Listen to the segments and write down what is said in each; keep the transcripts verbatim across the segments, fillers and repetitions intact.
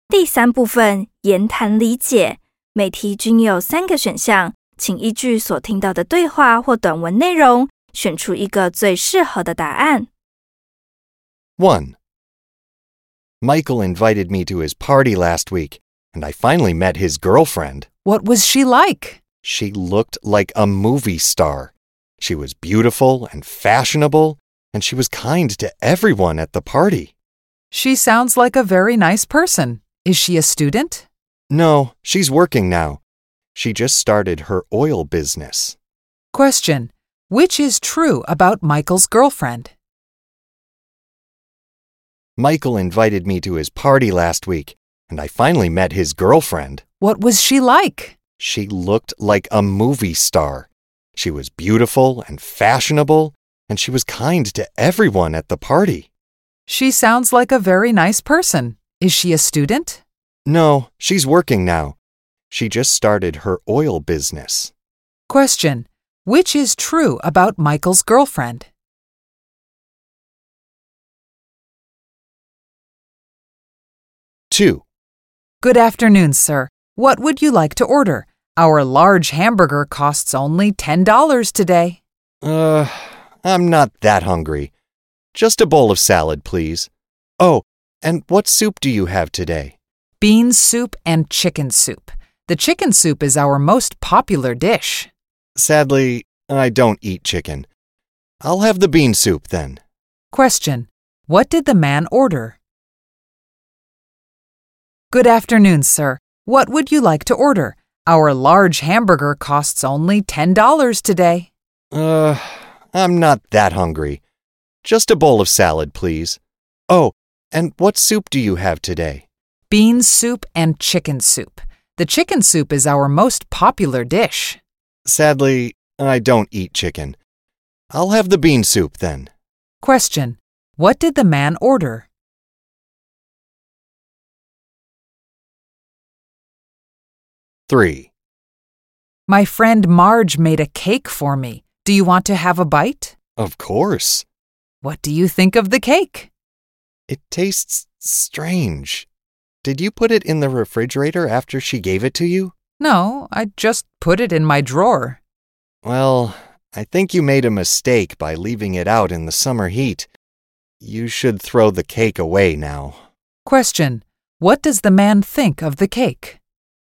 第三部分言谈理解，每题均有三个选项，请依据所听到的对话或短文内容，选出一个最适合的答案。 one. Michael invited me to his party last week, and I finally met his girlfriend. What was she like? She looked like a movie star. She was beautiful and fashionable, and she was kind to everyone at the party. She sounds like a very nice person. Is she a student? No, she's working now. She just started her oil business. Question. Which is true about Michael's girlfriend? Michael invited me to his party last week, and I finally met his girlfriend. What was she like? She looked like a movie star. She was beautiful and fashionable, and she was kind to everyone at the party. She sounds like a very nice person. Is she a student? No, she's working now. She just started her oil business. Question. Which is true about Michael's girlfriend? two. Good afternoon, sir. What would you like to order? Our large hamburger costs only ten dollars today. Uh, I'm not that hungry. Just a bowl of salad, please. Oh, and what soup do you have today? Bean soup and chicken soup. The chicken soup is our most popular dish. Sadly, I don't eat chicken. I'll have the bean soup then. Question. What did the man order? Good afternoon, sir. What would you like to order? Our large hamburger costs only ten dollars today. Uh, I'm not that hungry. Just a bowl of salad, please. Oh, and what soup do you have today? Bean soup and chicken soup. The chicken soup is our most popular dish. Sadly, I don't eat chicken. I'll have the bean soup then. Question. What did the man order? three. My friend Marge made a cake for me. Do you want to have a bite? Of course. What do you think of the cake? It tastes strange. Did you put it in the refrigerator after she gave it to you? No, I just put it in my drawer. Well, I think you made a mistake by leaving it out in the summer heat. You should throw the cake away now. Question. What does the man think of the cake?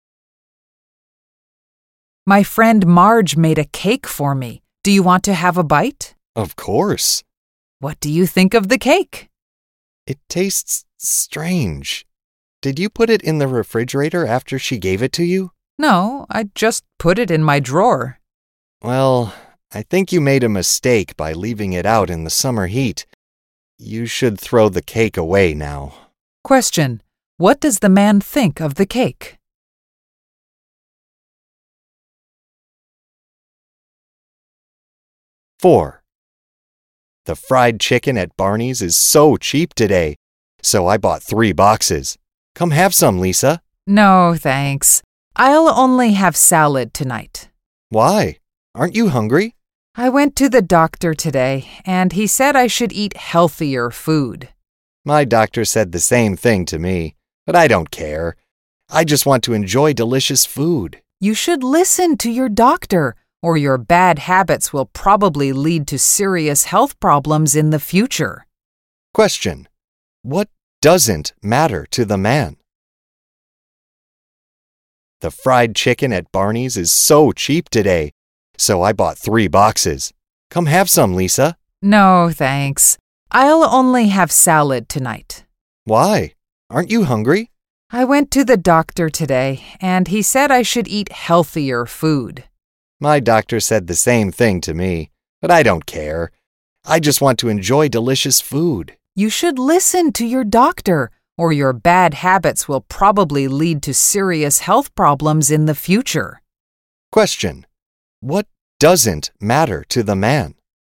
My friend Marge made a cake for me. Do you want to have a bite? Of course. What do you think of the cake? It tastes strange. Did you put it in the refrigerator after she gave it to you? No, I just put it in my drawer. Well, I think you made a mistake by leaving it out in the summer heat. You should throw the cake away now. Question. What does the man think of the cake? four. The fried chicken at Barney's is so cheap today, so I bought three boxes. Come have some, Lisa. No, thanks. I'll only have salad tonight. Why? Aren't you hungry? I went to the doctor today, and he said I should eat healthier food. My doctor said the same thing to me, but I don't care. I just want to enjoy delicious food. You should listen to your doctor, or your bad habits will probably lead to serious health problems in the future. Question. What doesn't matter to the man? The fried chicken at Barney's is so cheap today, so I bought three boxes. Come have some, Lisa. No, thanks. I'll only have salad tonight. Why? Aren't you hungry? I went to the doctor today, and he said I should eat healthier food. My doctor said the same thing to me, but I don't care. I just want to enjoy delicious food. You should listen to your doctor, or your bad habits will probably lead to serious health problems in the future. Question. What doesn't matter to the man?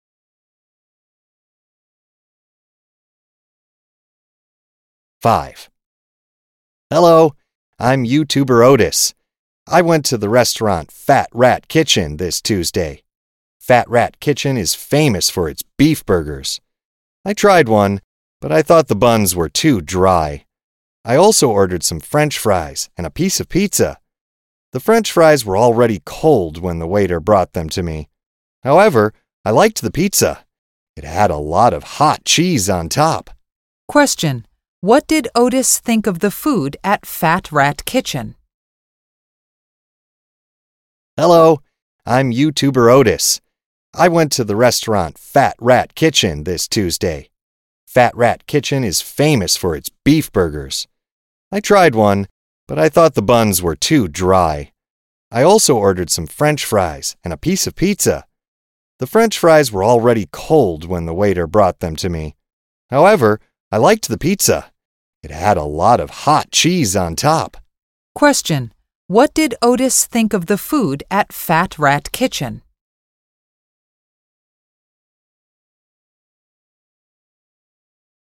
five. Hello, I'm YouTuber Otis. I went to the restaurant Fat Rat Kitchen this Tuesday. Fat Rat Kitchen is famous for its beef burgers. I tried one, but I thought the buns were too dry. I also ordered some French fries and a piece of pizza. The French fries were already cold when the waiter brought them to me. However, I liked the pizza. It had a lot of hot cheese on top. Question. What did Otis think of the food at Fat Rat Kitchen? Hello, I'm YouTuber Otis. I went to the restaurant Fat Rat Kitchen this Tuesday. Fat Rat Kitchen is famous for its beef burgers. I tried one, but I thought the buns were too dry. I also ordered some French fries and a piece of pizza. The French fries were already cold when the waiter brought them to me. However, I liked the pizza. It had a lot of hot cheese on top. Question. What did Otis think of the food at Fat Rat Kitchen?